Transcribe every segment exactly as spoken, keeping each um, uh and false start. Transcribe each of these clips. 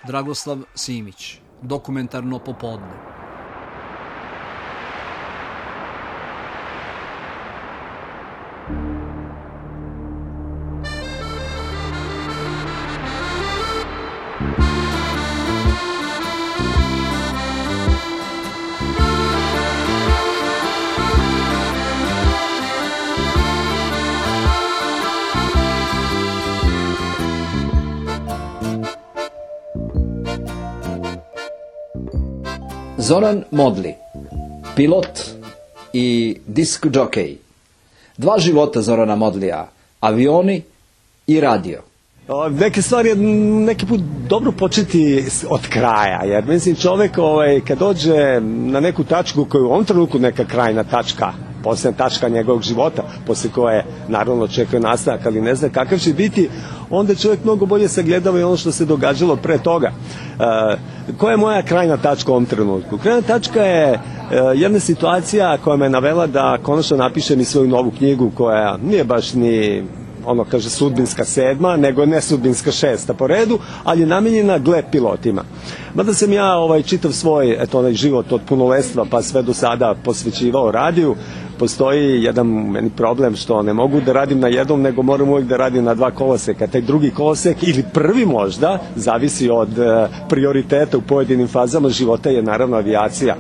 Dragoslav Simić, Dokumentarno popodne. Zoran Modli, pilot i disk džokej. Dva života Zorana Modlija, avioni i radio. Neke stvari je neki put dobro početi od kraja, jer mislim čovek ovaj, kad dođe na neku tačku koju u ovom trenutku neka krajna tačka, posljedna tačka njegovog života, posle koje naravno očekuje nastavak, ali ne zna kakav će biti, onda čovjek mnogo bolje sagledava i ono što se događalo pre toga. E, koja je moja krajna tačka u ovom trenutku? Krajna tačka je e, jedna situacija koja me navela da konačno napišem i svoju novu knjigu koja nije baš ni ono kaže sudbinska sedma, nego ne sudbinska šesta po redu, ali je namenjena gle pilotima. Mada sam ja ovaj, čitav svoj eto, onaj život od punoletstva pa sve do sada posvećivao radiju, postoji jedan meni problem što ne mogu da radim na jednom, nego moram uvijek da radim na dva koloseka. Taj drugi kolosek ili prvi možda, zavisi od e, prioriteta u pojedinim fazama života, je naravno avijacija.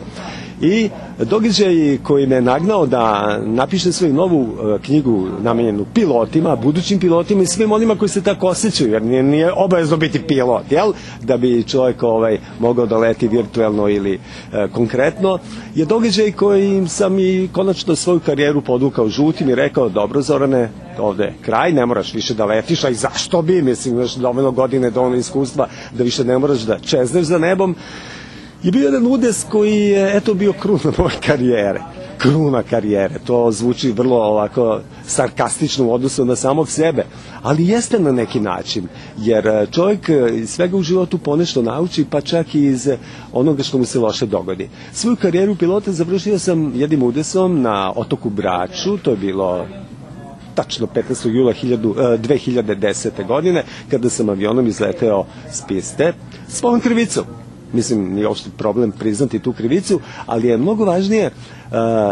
I događaj koji me nagnao da napišem svoju novu uh, knjigu namenjenu pilotima, budućim pilotima i svim onima koji se tako osjećaju, jer nije, nije obavezno biti pilot, jel? Da bi čovjek ovaj, mogao da leti virtuelno ili uh, konkretno, je događaj kojim sam i konačno svoju karijeru podvukao žutim i rekao, dobro Zorane, ovde je kraj, ne moraš više da letiš, a i zašto bi, mislim, imaš dovoljno godine, dovoljno iskustva da više ne moraš da čezneš za nebom. Je bio jedan udes koji je eto bio kruna moje karijere. Kruna karijere. To zvuči vrlo ovako sarkastično u odnosu na samog sebe. Ali jeste na neki način. Jer čovjek iz svega u životu ponešto nauči, pa čak i iz onoga što mu se loše dogodi. Svoju karijeru pilota završio sam jednim udesom na otoku Braču. To je bilo tačno petnaestog jula dve hiljade desete. godine, kada sam avionom izleteo s piste svojom krivicom. Mislim, nije uopšte problem priznati tu krivicu, ali je mnogo važnije uh,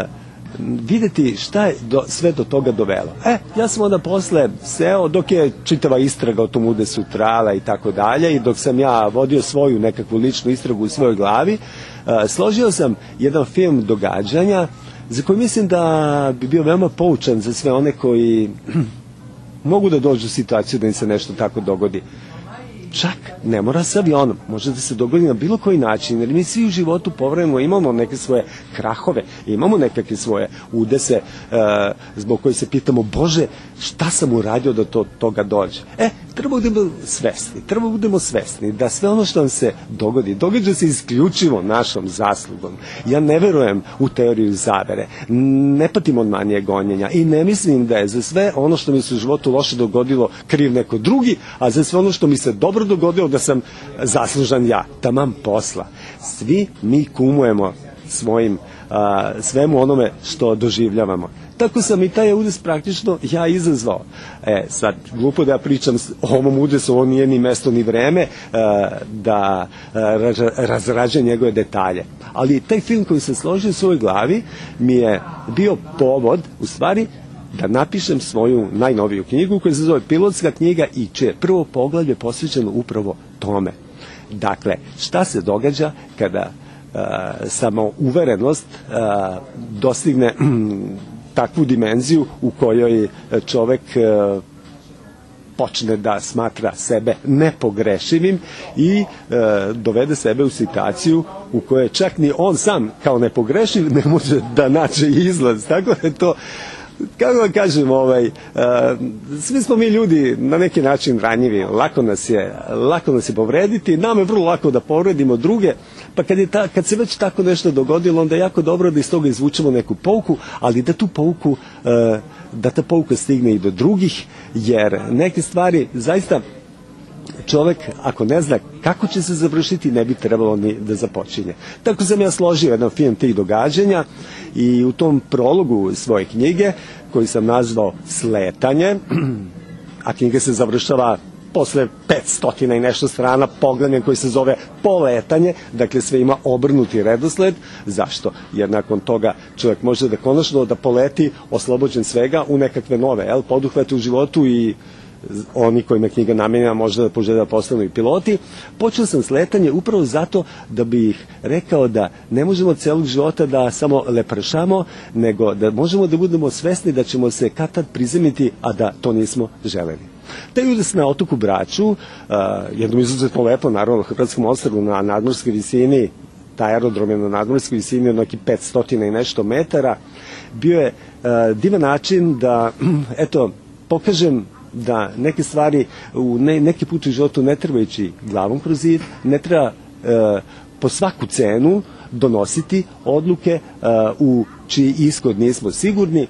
videti šta je do, sve do toga dovelo. E, ja sam onda posle seo, dok je čitava istraga o tom udesu trajala i tako dalje, i dok sam ja vodio svoju nekakvu ličnu istragu u svojoj glavi, uh, složio sam jedan film događanja za koji mislim da bi bio veoma poučan za sve one koji mogu da dođu u situaciju da im se nešto tako dogodi. Čak ne mora sa avionom, može da se dogodi na bilo koji način, jer mi svi u životu povremeno imamo neke svoje krahove, imamo nekakve svoje udese e, zbog koje se pitamo, Bože, šta sam uradio da to toga dođe? E, treba budemo svesni, treba budemo svesni da sve ono što nam se dogodi, događa se isključivo našom zaslugom. Ja ne verujem u teoriju zavere, ne patim od manije gonjenja i ne mislim da je za sve ono što mi se u životu loše dogodilo kriv neko drugi, a za sve ono što mi se dobro dogodilo da sam zaslužan ja. Taman posla. Svi mi kumujemo svojim a, svemu onome što doživljavamo. Tako sam i taj udes praktično ja izazvao. E, sad, glupo da ja pričam o ovom udesu, ovo nije ni mesto ni vreme a, da a, razrađe njegove detalje. Ali taj film koji sam složio u svojoj glavi mi je bio povod, u stvari, da napišem svoju najnoviju knjigu koja se zove Pilotska knjiga i čije prvo poglavlje posvećeno upravo tome. Dakle, šta se događa kada uh, samouverenost uh, dostigne takvu dimenziju u kojoj čovek uh, počne da smatra sebe nepogrešivim i e, dovede sebe u situaciju u kojoj čak ni on sam kao nepogrešiv ne može da nađe izlaz. Tako da je to, kako da kažem, ovaj, uh, svi smo mi ljudi na neki način ranjivi, lako nas je, lako nas je povrediti, nam je vrlo lako da povredimo druge, pa kad, je ta, kad se već tako nešto dogodilo, onda je jako dobro da iz toga izvučemo neku pouku, ali da tu pouku, uh, da ta pouka stigne i do drugih, jer neke stvari zaista čovek, ako ne zna kako će se završiti, ne bi trebalo ni da započinje. Tako sam ja složio jedan film tih događanja i u tom prologu svoje knjige, koji sam nazvao Sletanje, a knjiga se završava posle petstotina i nešto strana poglavljen koji se zove Poletanje, dakle sve ima obrnuti redosled. Zašto? Jer nakon toga čovjek može da konačno da poleti oslobođen svega u nekakve nove jel, poduhvate u životu i oni kojima je knjiga namenjena možda da požele da postanu i piloti. Počeo sam sletanje upravo zato da bih rekao da ne možemo celog života da samo lepršamo, nego da možemo da budemo svesni da ćemo se kad tad prizemiti, a da to nismo želeli. Taj udes na otoku Braču, uh, jednom izuzetno lepo, naravno, Hrvatskom ostrvu na nadmorskoj visini, taj aerodrom je na nadmorskoj visini od nekih petsto i nešto metara, bio je uh, divan način da, eto, pokažem da neke stvari u ne, neki put u životu ne treba ići glavom kroz zid, ne treba e, po svaku cenu donositi odluke e, u čiji ishod nismo sigurni.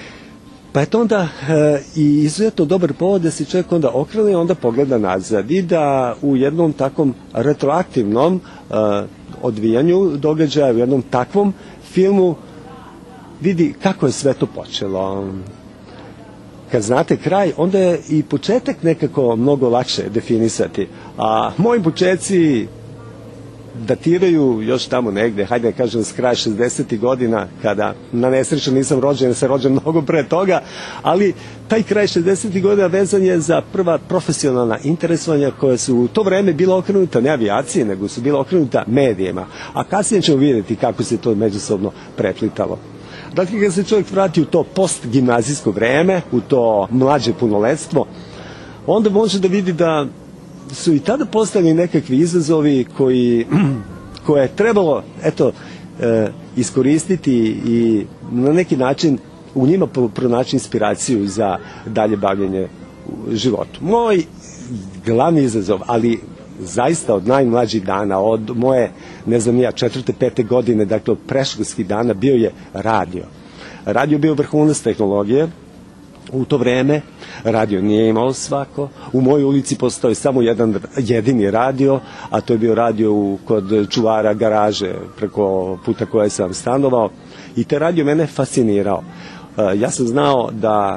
Pa je to onda e, i izuzetno dobar povod da se čovjek onda okrene i onda pogleda nazad i da u jednom takvom retroaktivnom e, odvijanju događaja, u jednom takvom filmu vidi kako je sve to počelo. Kad znate kraj, onda je i početak nekako mnogo lakše definisati. A moji početci datiraju još tamo negde, hajde da kažem, s kraja šezdesetih godina, kada na nesreću nisam rođen, ja sam rođen mnogo pre toga, ali taj kraj šezdesetih godina vezan je za prva profesionalna interesovanja koja su u to vreme bila okrenuta ne avijaciji, nego su bila okrenuta medijima. A kasnije ćemo vidjeti kako se to međusobno preplitalo. Dakle, kad se čovjek vrati u to postgimnazijsko vreme, u to mlađe punoletstvo, onda može da vidi da su i tada postavljeni nekakvi izazovi koji, koje je trebalo eto, e, iskoristiti i na neki način u njima pronaći inspiraciju za dalje bavljenje životu. Moj glavni izazov, ali zaista od najmlađih dana, od moje, ne znam ja, četvrte, pete godine, dakle od predškolskih dana, bio je radio. Radio bio vrhunac tehnologije. U to vreme radio nije imao svako. U mojoj ulici postao je samo jedan jedini radio, a to je bio radio u, kod čuvara garaže preko puta koje sam stanovao. I te radio mene fascinirao. Ja sam znao da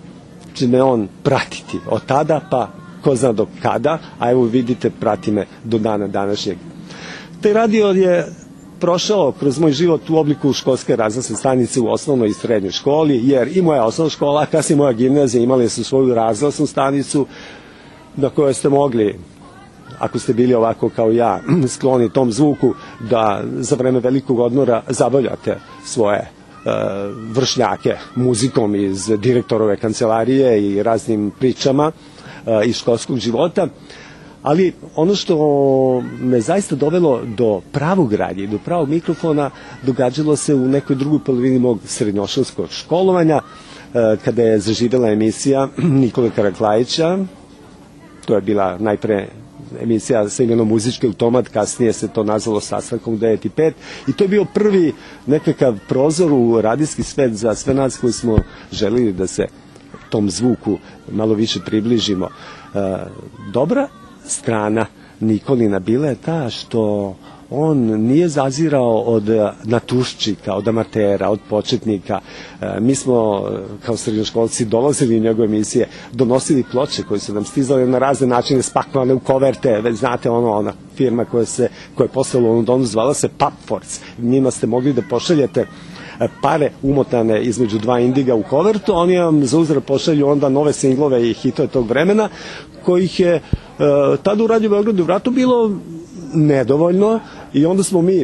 će me on pratiti od tada pa ko zna do kada, a evo vidite, prati me do dana današnjeg. Taj radio je prošao kroz moj život u obliku školske razglasne stanice u osnovnoj i srednjoj školi, jer i moja osnovna škola, a kasnije moja gimnazija imali su svoju razglasnu stanicu na kojoj ste mogli, ako ste bili ovako kao ja, skloni tom zvuku, da za vreme velikog odmora zabavljate svoje e, vršnjake muzikom iz direktorove kancelarije i raznim pričama iz školskog života, ali ono što me zaista dovelo do pravog radnje i do pravog mikrofona događalo se u nekoj drugoj polovini mog srednjoškolskog školovanja, kada je zaživjela emisija Nikole Karaklajića. To je bila najpre emisija sa imenom Muzički automat, kasnije se to nazvalo Sastankom devet i pet, i to je bio prvi nekakav prozor u radijski svet za sve nas koji smo želili da se tom zvuku malo više približimo. E, dobra strana Nikolina bila je ta što on nije zazirao od natuščika, od amatera, od početnika. E, mi smo kao srednjoškolci dolazili u njegove emisije, donosili ploče koje su nam stizale na razne načine, spakovane u koverte, već znate ono, ona firma koja, se, koja je postala u Londonu, zvala se Papforce. Njima ste mogli da pošaljete pare umotane između dva indiga u kovertu, oni vam za uzvrat pošalju onda nove singlove i hitove tog vremena, kojih je e, tada u Radio Beogradu vratu bilo nedovoljno, i onda smo mi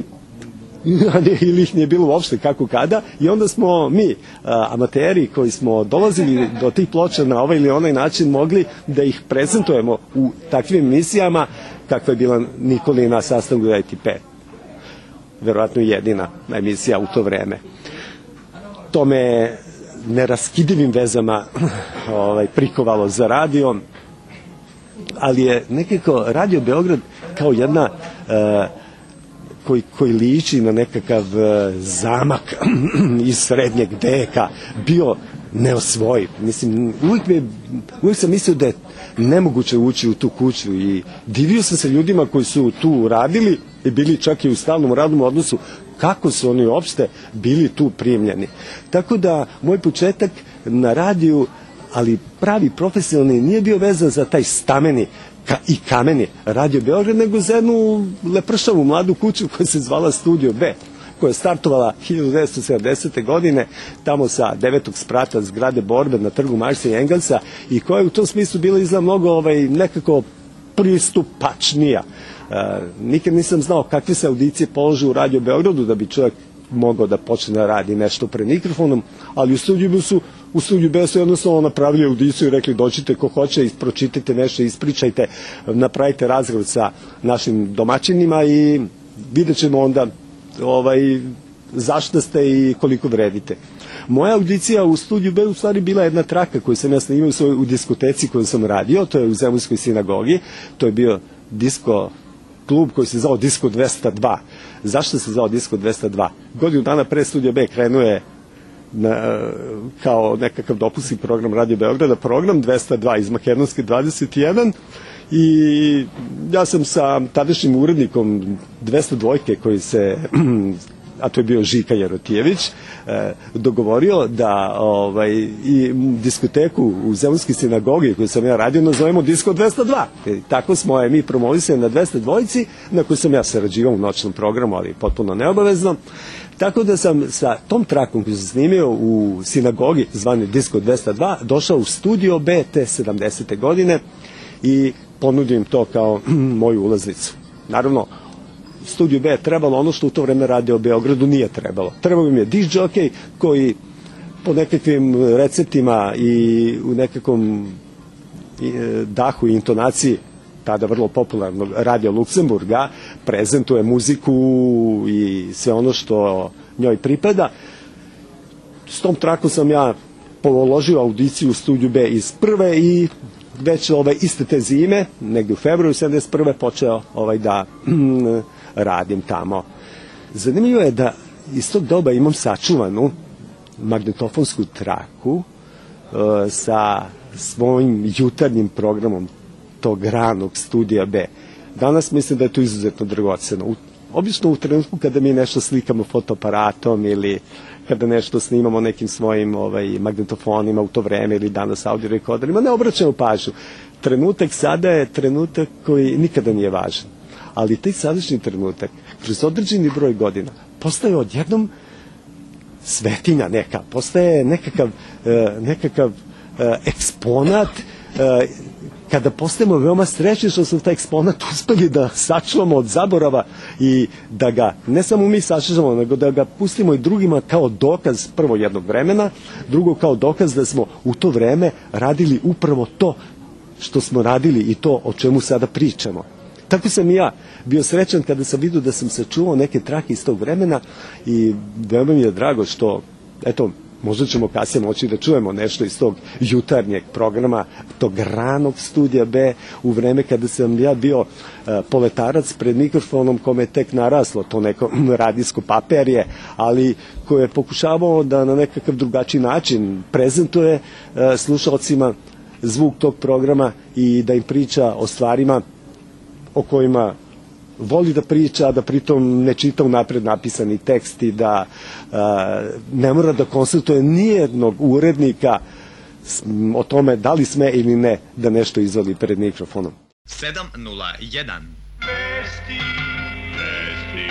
ili ih nije bilo uopšte kako kada, i onda smo mi a, amateri koji smo dolazili do tih ploča na ovaj ili onaj način mogli da ih prezentujemo u takvim emisijama kakva je bila Nikolina Sastanku devet i pet. Verovatno jedina emisija u to vreme. To me neraskidivim vezama ovaj, prikovalo za radio, ali je nekako Radio Beograd kao jedna e, koji, koji liči na nekakav e, zamak iz srednjeg veka bio neosvojiv. Mislim, uvijek, me, uvijek sam mislio da je nemoguće ući u tu kuću i divio sam se ljudima koji su tu radili i bili čak i u stalnom radnom odnosu, kako su oni uopšte bili tu primljeni. Tako da moj početak na radiju ali pravi profesionalni nije bio vezan za taj stameni ka, i kameni Radio Beograd, nego za jednu lepršavu mladu kuću koja se zvala Studio B, koja je startovala hiljadu devetsto sedamdesete. godine tamo sa devetog sprata zgrade Borbe na trgu Marksa i Engelsa i koja je u tom smislu bila izgleda mnogo ovaj, nekako pristupačnija. E, nikad nisam znao kakve se audicije polože u Radio Beogradu da bi čovjek mogao da počne da radi nešto pred mikrofonom, ali u studiju su u studiju B su jednostavno napravili audiciju i rekli dođite ko hoće, pročitajte nešto, ispričajte, napravite razgovor sa našim domaćinima i vidjet ćemo onda ovaj, zašto ste i koliko vredite. Moja audicija u studiju B u stvari bila jedna traka koju sam ja snimao u, svoj, u diskoteci koju sam radio, to je u Zemunskoj sinagogi, to je bio disko klub koji se zvao Disko dvesta dva. Zašto se zvao Disko dvesta dva? Godinu dana pre Studio B krenuo je na, kao nekakav dopusni program Radio Beograda, program dvesta dva iz Makedonske dvadeset jedan i ja sam sa tadašnjim urednikom dvesta dva koji se a to je bio Žika Jerotijević, e, dogovorio da ovaj, i diskoteku u Zemunskoj sinagogi koju sam ja radio nazovemo Disko dvesta dva. E, tako smo je mi promovisali na dvesta dva na koju sam ja sarađivao u noćnom programu, ali potpuno neobavezno. Tako da sam sa tom trakom koju sam snimio u sinagogi zvani Disko dvesta dva došao u Studio B te sedamdesete. godine i ponudio im to kao moju ulaznicu. Naravno, Studio B je trebalo ono što u to vreme Radio Beogradu nije trebalo. Trebalo im je disc jockey koji po nekakvim receptima i u nekakvom dahu i intonaciji tada vrlo popularnog Radio Luksemburga prezentuje muziku i sve ono što njoj pripada. S tom trakom sam ja položio audiciju u Studiju B iz prve i već ove iste te zime, negdje u februaru sedamdeset prve počeo ovaj da radim tamo. Zanimljivo je da iz tog doba imam sačuvanu magnetofonsku traku uh, sa svojim jutarnjim programom tog ranog Studija B. Danas mislim da je to izuzetno dragoceno. U, obično u trenutku kada mi nešto slikamo fotoaparatom ili kada nešto snimamo nekim svojim ovaj, magnetofonima u to vreme ili danas audio rekorderima, ne obraćamo pažnju. Trenutak sada je trenutak koji nikada nije važan. Ali taj sadašnji trenutak, kroz određeni broj godina, postaje odjednom svetinja neka, postaje nekakav, nekakav eksponat, kada postajemo veoma srećni što smo taj eksponat uspeli da sačuvamo od zaborava i da ga ne samo mi sačuvamo, nego da ga pustimo i drugima kao dokaz prvo jednog vremena, drugo kao dokaz da smo u to vreme radili upravo to što smo radili i to o čemu sada pričamo. Tako sam i ja bio srećan kada sam vidio da sam sačuvao neke trake iz tog vremena i veoma mi je drago što, eto, možda ćemo kasnije moći da čujemo nešto iz tog jutarnjeg programa, tog ranog Studija B, u vreme kada sam ja bio uh, poletarac pred mikrofonom kome je tek naraslo to neko radijsko paperje, ali koje je pokušavao da na nekakav drugačiji način prezentuje uh, slušalcima zvuk tog programa i da im priča o stvarima o kojima voli da priča, da pritom ne čita unapred napisani tekst i da a, ne mora da konsultuje nijednog urednika o tome da li sme ili ne da nešto izvoli pred mikrofonom. sedam nula jedan Vesti, vesti,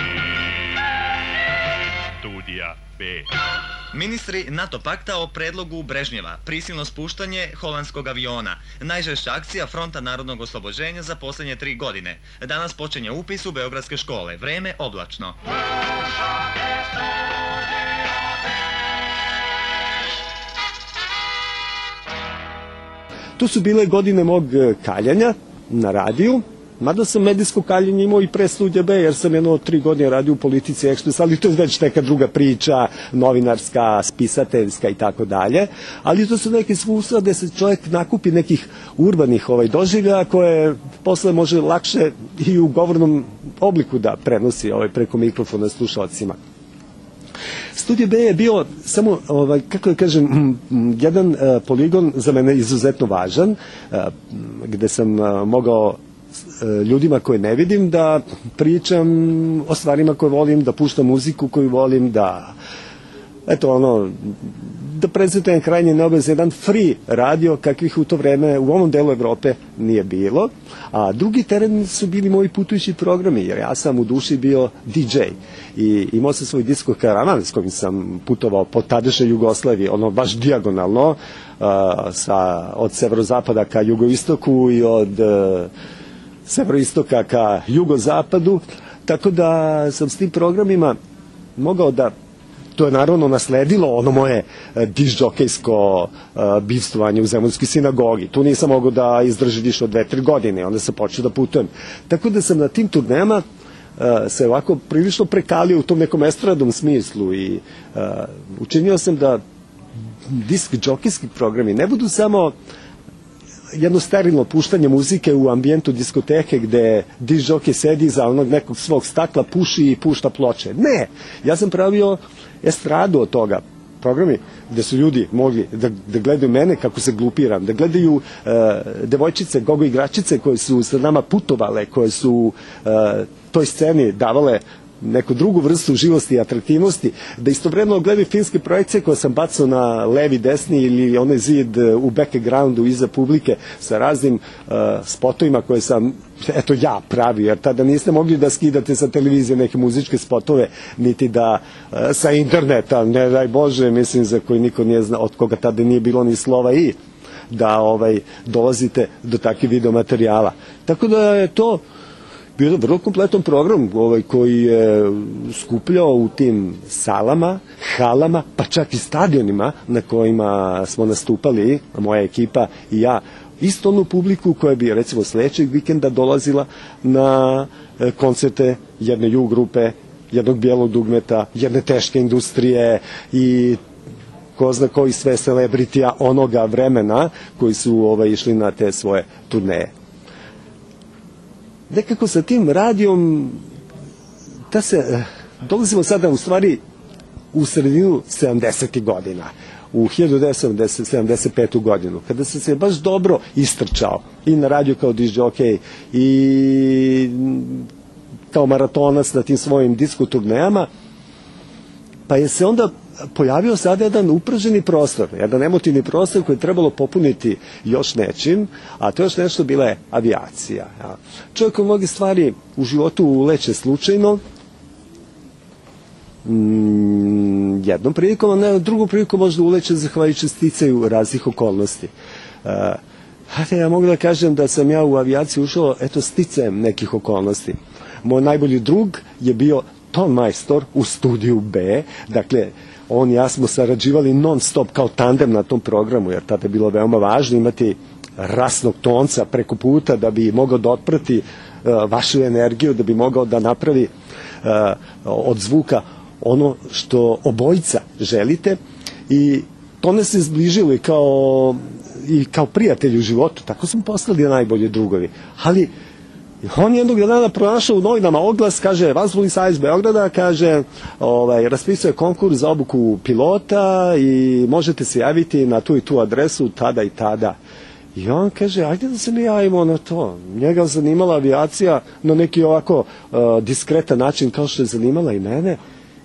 Studija B. Ministri NATO pakta o predlogu Brežnjeva, prisilno spuštanje holandskog aviona, najžešća akcija Fronta narodnog oslobođenja za posljednje tri godine. Danas počinje upis u beogradske škole, vreme oblačno. To su bile godine mog kaljanja na radiju, mada sam medijsko kaljenje imao i pre Studija B, jer sam jedno tri godine radio u Politici Ekspres, ali to je već neka druga priča, novinarska, spisateljska i tako dalje. Ali to su neke iskustva gde se čovjek nakupi nekih urbanih ovaj, doživlja koje posle može lakše i u govornom obliku da prenosi ovaj, preko mikrofona slušalcima. Studija B je bio samo, ovaj, kako da kažem, jedan uh, poligon za mene izuzetno važan, uh, gde sam uh, mogao ljudima koje ne vidim da pričam o stvarima koje volim, da puštam muziku koju volim, da eto ono da prezentujem krajnje neobavezan jedan free radio kakvih u to vreme u ovom delu Evrope nije bilo, a drugi teren su bili moji putujući programi, jer ja sam u duši bio di džej i imao sam svoj disko karavan s kojim sam putovao po tadašnjoj Jugoslaviji, ono baš dijagonalno, uh, sa, od severozapada ka jugoistoku i od uh, severoistoka ka jugozapadu, tako da sam s tim programima mogao da, to je naravno nasledilo ono moje diždžokejsko uh, bivstvovanje u Zemunskoj sinagogi. Tu nisam mogao da izdržim više od dve, tri godine, onda sam počeo da putujem. Tako da sam na tim turnejama uh, se ovako prilično prekalio u tom nekom estradnom smislu i uh, učinio sam da disk džokejski programi ne budu samo jedno sterilno puštanje muzike u ambijentu diskoteke gde disk džokej sedi za onog nekog svog stakla, puši i pušta ploče. Ne, ja sam pravio estradu od toga, programi gde su ljudi mogli da, da gledaju mene kako se glupiram, da gledaju uh, devojčice, gogo igračice koje su sa nama putovale, koje su uh, toj sceni davale neku drugu vrstu živosti i atraktivnosti, da istovremeno gledaju filmske projekcije koje sam bacao na levi, desni ili onaj zid u backgroundu iza publike sa raznim uh, spotovima koje sam eto ja pravio, jer tada niste mogli da skidate sa televizije neke muzičke spotove, niti da uh, sa interneta, ne daj Bože, mislim za koji niko nije zna, od koga tada nije bilo ni slova i da ovaj dolazite do takvih videomaterijala. Tako da je to bio vrlo kompletan program ovaj, koji je skupljao u tim salama, halama, pa čak i stadionima na kojima smo nastupali, moja ekipa i ja, isto onu publiku koja bi recimo sledećeg vikenda dolazila na koncerte jedne ju grupe, jednog bijelog dugmeta, jedne teške industrije i ko zna koji sve celebritija onoga vremena koji su ovaj, išli na te svoje turneje. Nekako sa tim radijom da se, dolazimo sada u stvari u sredinu sedamdesetih godina, u hiljadu devetsto sedamdeset petu godinu, kada sam se baš dobro istrčao i na radiju kao diždžokej i kao maratonac na tim svojim disko turnejama, pa je se onda pojavio sada jedan upraženi prostor, jedan emotivni prostor koji je trebalo popuniti još nečim, a to još nešto bila je avijacija. Ja. Čovjek u mnogi stvari u životu uleće slučajno, mm, jednom prilikom, a ne drugom prilikom možda uleće zahvaljujući sticaju raznih okolnosti. Uh, ja mogu da kažem da sam ja u avijaciju ušao eto sticajem nekih okolnosti. Moj najbolji drug je bio ton majstor u studiju B, dakle on i ja smo sarađivali non stop kao tandem na tom programu, jer tada je bilo veoma važno imati rasnog tonca preko puta da bi mogao da otprati uh, vašu energiju, da bi mogao da napravi uh, od zvuka ono što obojica želite i to nas se zbližilo i kao, i kao prijatelji u životu, tako smo postali najbolji drugovi, ali on jednog dana pronašao u novinama oglas, kaže, Vazdušni savez Beograda, kaže, ovaj, raspisuje konkurs za obuku pilota i možete se javiti na tu i tu adresu tada i tada. I on kaže, ajde da se mi javimo na to. Njega zanimala avijacija na neki ovako uh, diskretan način kao što je zanimala i mene.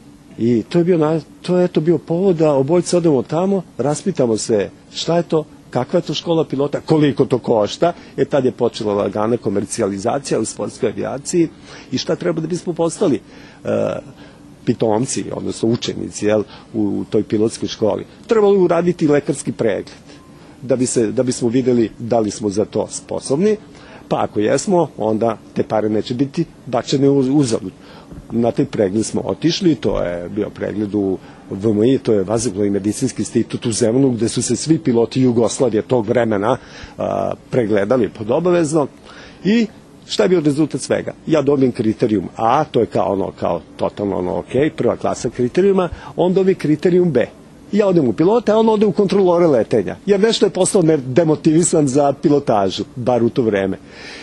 I to je bio, na, to je eto bio povod da obojica odemo tamo, raspitamo se šta je to, kakva je to škola pilota, koliko to košta, jer tad je počela lagana komercijalizacija u sportskoj avijaciji i šta treba da bismo postali uh, pitomci, odnosno učenici jel, u toj pilotskoj školi. Trebalo je uraditi lekarski pregled da, bi se, da bismo videli da li smo za to sposobni, pa ako jesmo, onda te pare neće biti bačene uzalud. Na taj pregled smo otišli, to je bio pregled u V M I, to je Vazdušni medicinski institut u Zemunu, gde su se svi piloti Jugoslavije tog vremena a, pregledali pod obavezno i šta je bio rezultat svega? Ja dobijem kriterijum A, to je kao ono, kao totalno ono ok, prva klasa kriterijuma, on dobije kriterijum B. Ja odem u pilota, a on ode u kontrolore letenja, jer nešto je postao demotivisan za pilotažu, bar u to vreme.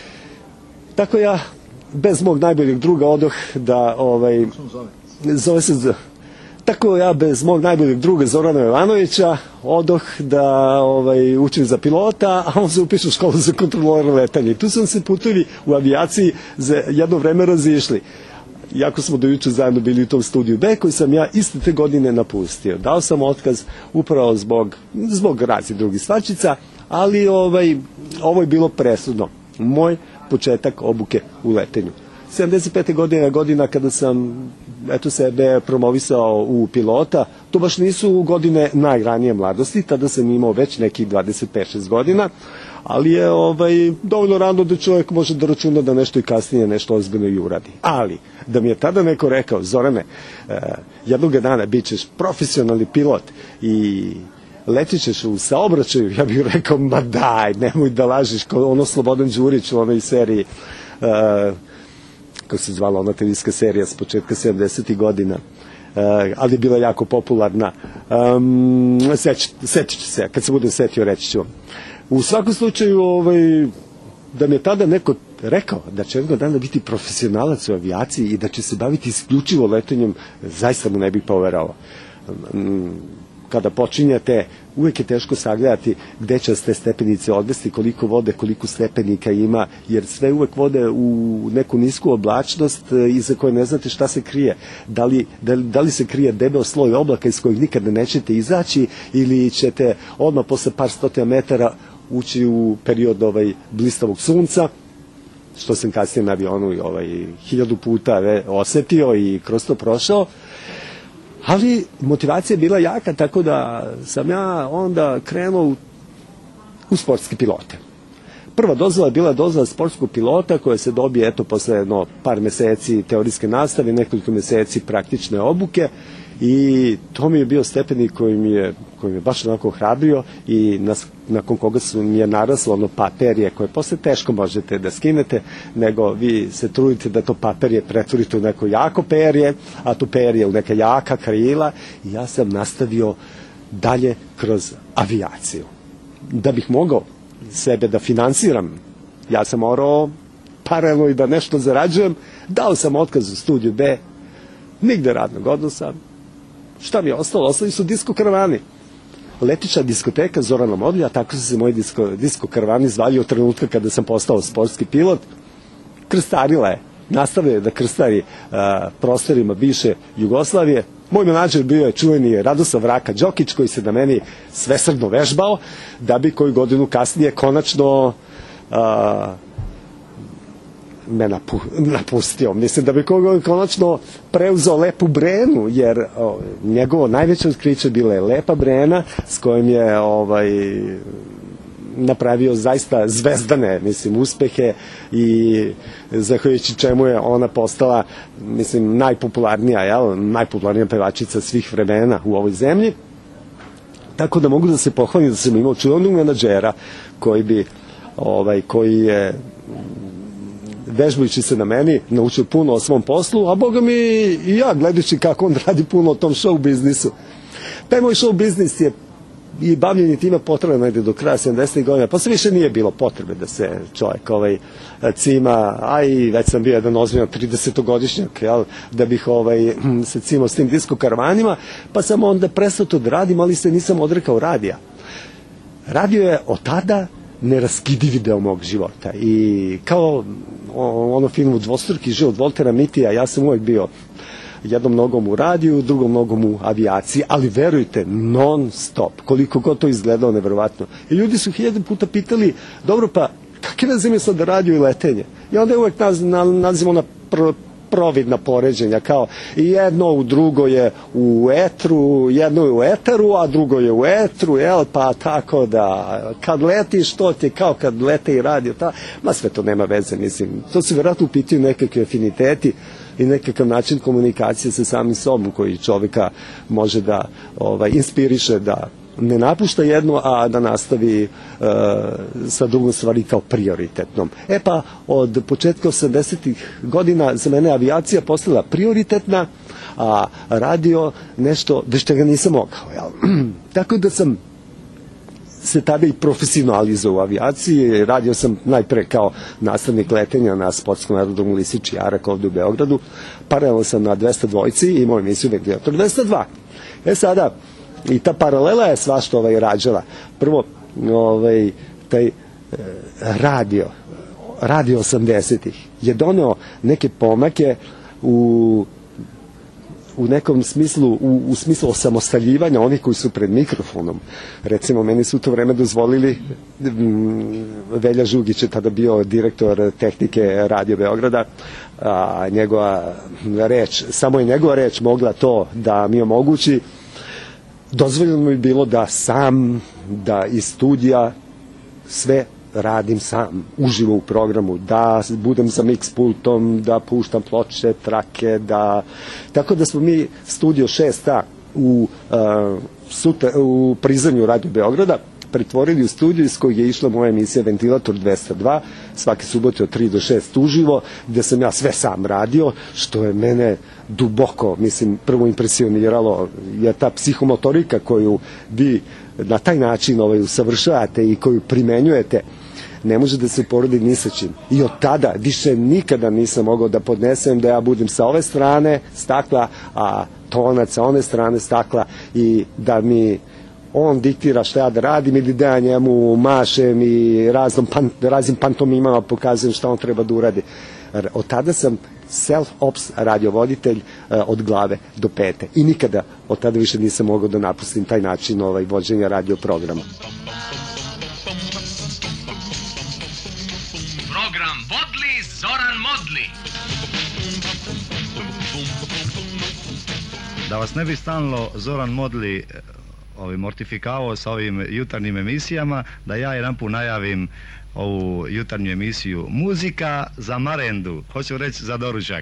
Tako ja bez mog najboljeg druga odoh da ovaj, zove se tako ja bez mog najboljeg druga Zorana Jovanovića odoh da ovaj, učim za pilota, a on se upiše u školu za kontrolora letanja. I tu sam se putovi u avijaciji za jedno vreme razišli. Iako smo do juče zajedno bili u tom studiju B, koji sam ja iste te godine napustio. Dao sam otkaz upravo zbog, zbog raznih drugih stvarčica, ali ovaj, ovo je bilo presudno. Moj početak obuke u letenju. sedamdeset pete godine godina kada sam eto sebe promovisao u pilota, to baš nisu godine najranije mladosti, tada sam imao već nekih dvadeset pet šest godina, ali je ovaj, dovoljno rano da čovjek može da računa da nešto i kasnije nešto ozbiljno i uradi. Ali, da mi je tada neko rekao, Zorane, eh, jednog dana bit ćeš profesionalni pilot i letit ćeš u saobraćaju, ja bih rekao, ma daj, nemoj da lažiš, kao ono Slobodan Đurić u onoj seriji, eh, kako se zvala ona televizijska serija s početka sedamdesetih godina, uh, ali je bila jako popularna. Um, seć, setit ću se, kad se budem setio reći ću vam. U svakom slučaju, ovaj, da mi je tada neko rekao da će jednog dana biti profesionalac u avijaciji i da će se baviti isključivo letenjem, zaista mu ne bih poverao. Um, kada počinjete, uvijek je teško sagledati gde će te stepenice odvesti, koliko vode, koliko stepenika ima, jer sve uvijek vode u neku nisku oblačnost iza koje ne znate šta se krije. Da li, da, da li se krije debel sloj oblaka iz kojeg nikada nećete izaći ili ćete odmah posle par stotina metara ući u period ovaj, blistavog sunca, što sam kasnije na avionu ovaj, hiljadu puta ve, osetio i kroz to prošao. Ali motivacija je bila jaka, tako da sam ja onda krenuo u, u sportske pilote. Prva dozvola je bila dozvola sportskog pilota koja se dobije eto posle no, par meseci teorijske nastave, nekoliko meseci praktične obuke i to mi je bio stepenik koji mi je, koji mi je baš onako hrabrio i nas, nakon koga su mi je naraslo ono paperje koje posle teško možete da skinete, nego vi se trudite da to paperje pretvorite u neko jako perje, a to perje u neka jaka krila i ja sam nastavio dalje kroz avijaciju. Da bih mogao sebe da finansiram, ja sam morao paralelno i da nešto zarađujem, dao sam otkaz u studiju B, nigde radnog odnosa. Šta mi je ostalo? Ostali su disko karavani. Letiča diskoteka Zorana Modlija, tako su se moji disko, disko karavani zvali od trenutka kada sam postao sportski pilot. Krstarila je, nastavio da krstari a, prostorima bivše Jugoslavije. Moj menadžer bio je čuveni Radoslav Vraka Đokić, koji se na meni svesrdno vežbao, da bi koju godinu kasnije konačno a, me napu, napustio. Mislim da bi konačno preuzeo Lepu Brenu, jer o, njegovo najveće otkriće bila je Lepa Brena, s kojim je ovaj, napravio zaista zvezdane, mislim, uspehe i zahvaljujući čemu je ona postala, mislim, najpopularnija, jel, najpopularnija pevačica svih vremena u ovoj zemlji. Tako da mogu da se pohvalim da sam imao čuvenog menadžera koji bi, ovaj, koji je vežbajući se na meni, naučio puno o svom poslu, a boga mi i ja, gledajući kako on radi puno o tom show biznisu. Taj moj show biznis je i bavljenje time potrebno negde do kraja sedamdesetih godina, pa se više nije bilo potrebe da se čovjek ovaj, cima, a i već sam bio jedan ozbiljan tridesetogodišnjak, jel, da bih ovaj, se cimao s tim disko karavanima, pa sam onda prestao to da radim, ali se nisam odrekao radija. Radio je od tada neraskidivi deo mog života i kao ono filmu Dvostruki život Waltera Mittija, ja sam uvijek bio jednom nogom u radiju, drugom nogom u avijaciji, ali verujte, non stop, koliko god to izgledao neverovatno. I ljudi su hiljadu puta pitali, dobro pa, kakve nazime sad radio i letenje? I onda je uvijek naz, na, nazivamo na pr, providna poređenja, kao jedno u drugo je u etru, jedno je u etaru, a drugo je u etru, jel, pa tako da, kad letiš, to ti je kao kad lete i radio, ta, ma sve to nema veze, mislim, to se vjerojatno upitaju nekakve afiniteti i nekakav način komunikacije sa samim sobom koji čovjeka može da ovaj, inspiriše da ne napušta jedno, a da nastavi e, sa drugom stvari kao prioritetnom. E pa, od početka osamdesetih godina za mene avijacija postala prioritetna, a radio nešto bez čega nisam mogao. Jel? Tako da sam se tada i profesionalizao u avijaciji. Radio sam najpre kao nastavnik letenja na sportskom aerodromu Lisič Jarak ovdje u Beogradu. Paralelno sam na dvesta dvojci i imao emisiju Ventilator dvesta dva. E sada, i ta paralela je svašta ovaj rađala. Prvo, ovaj, taj e, radio, radio osamdesetih je doneo neke pomake u u nekom smislu, u, u smislu osamostaljivanja onih koji su pred mikrofonom. Recimo, meni su u to vreme dozvolili, Velja Žugić je tada bio direktor tehnike Radio Beograda, a njegova reč, samo je njegova reč mogla to da mi omogući. Dozvoljeno mi je bilo da sam, da iz studija sve radim sam, uživo u programu, da budem za mix pultom, da puštam ploče, trake, da... Tako da smo mi Studio šest A u, uh, sutra, u prizemlju Radio Beograda pretvorili u studiju iz kojeg je išla moja emisija Ventilator dvesta dva, svake subote od tri do šest uživo, gde sam ja sve sam radio, što je mene duboko, mislim, prvo impresioniralo, jer ta psihomotorika koju vi na taj način ovaj, usavršavate i koju primenjujete, ne može da se porodi ni sa čim. I od tada više nikada nisam mogao da podnesem da ja budem sa ove strane stakla, a Tonac sa one strane stakla i da mi on diktira šta ja da radim ili da ja njemu mašem i raznom pan, raznim pantomimama pokazujem šta on treba da uradi. Od tada sam self-ops radiovoditelj uh, od glave do pete i nikada od tada više nisam mogao da napustim taj način ovaj, vođenja radio programa. Program Vodli Zoran Modli. Da vas ne bi stalno Zoran Modli ovaj, mortifikavao sa ovim jutarnjim emisijama, da ja jedan put najavim ovu jutarnju emisiju Muzika za marendu, hoću reći za doručak.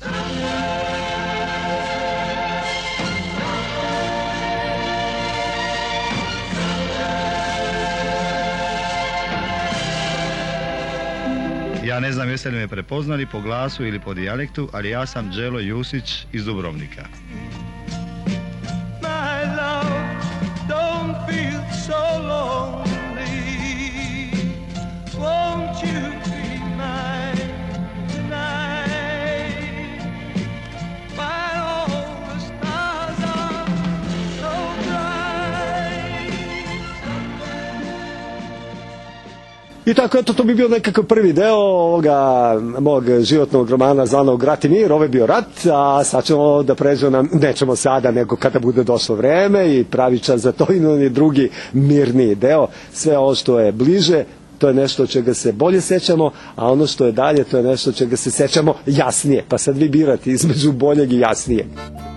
Ja ne znam jeste li me prepoznali po glasu ili po dijalektu, ali ja sam Đelo Jusić iz Dubrovnika. I tako, eto, to bi bio nekakav prvi deo ovoga mog životnog romana zvanog Rat i mir, ovo je bio rat, a sad ćemo da pređemo na, nećemo sada, nego kada bude došlo vreme i pravi čas za to, i on je drugi mirniji deo, sve ovo što je bliže, to je nešto čega se bolje sećamo, a ono što je dalje, to je nešto čega se sećamo jasnije, pa sad vi birate između boljeg i jasnije.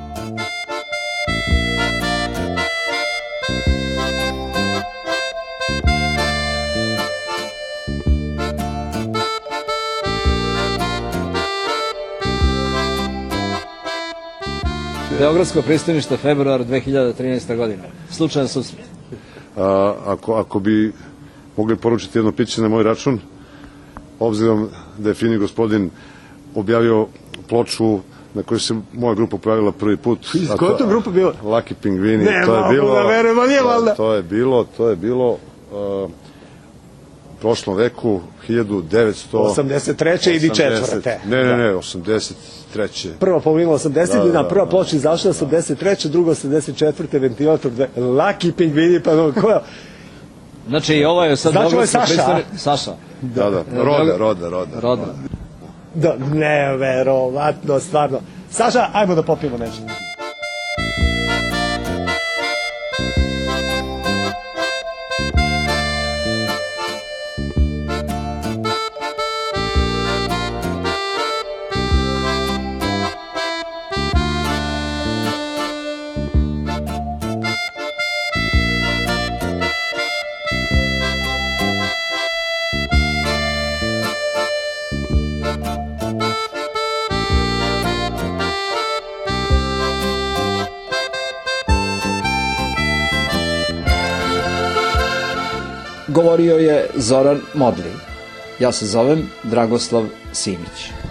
Beogradsko pristanište, februar dve hiljade trinaeste. godine. Slučajan susret. A, ako, ako bi mogli poručiti jedno piće na moj račun, obzirom da je fini gospodin objavio ploču na kojoj se moja grupa pojavila prvi put. Iz koja je to grupa bila? Lucky Pingvini. Ne, to je bilo, da verujemo, nije valjda. To je bilo, to je bilo uh, u prošlom veku, hiljadu devetsto osamdeset treće ili četvrte. Ne, ne, ne, osamdeset treće. Prva polovina osamdeset, da, da, prva da, ploča izašla osamdeset treće, druga osamdeset četvrte. Ventilator dve. Lucky Pingvini, pa no, koja? Znači i ovo je sad... Znači ovo je Saša? Pristani... Saša. Da, da, Roda, Roda, Roda. Roda. Da, neverovatno, stvarno. Saša, ajmo da popijemo nešto. Govorio je Zoran Modli. Ja se zovem Dragoslav Simić.